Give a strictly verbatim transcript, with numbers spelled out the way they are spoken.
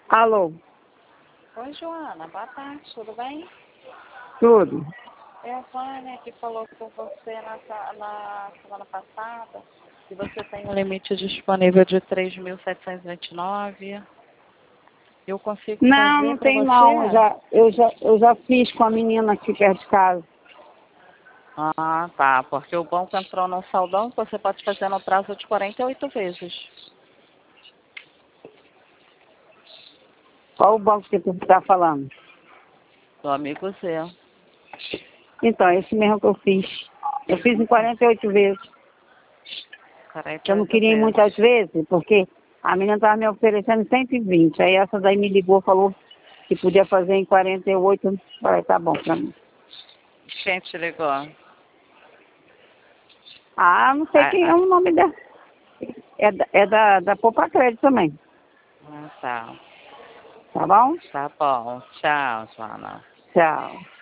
Alô? Oi, Joana. Boa tarde. Tudo bem? Tudo. É a Vânia que falou com você na, na semana passada que você tem um limite disponível de três mil setecentos e vinte e nove. Eu consigo Não, fazer não para tem não. Eu você? já, eu, já, eu já fiz com a menina aqui perto de casa. Ah, tá. Porque o banco entrou num saldão que você pode fazer no prazo de quarenta e oito vezes. Qual o banco que tu está falando? Do amigo Zé. Então, é esse mesmo que eu fiz. Eu fiz em quarenta e oito vezes. quarenta e Eu não oito queria ir vezes. muitas vezes, porque a menina estava me oferecendo cento e vinte. Aí essa daí me ligou, falou que podia fazer em quarenta e oito. Falei, tá bom pra mim. Quem te ligou? Ah, não sei Ah, quem é ah, o nome dela. É da, é da, da Poupa Crédito também. ah, tá. Tá bom? Tá bom. Tchau, Joana. Tchau.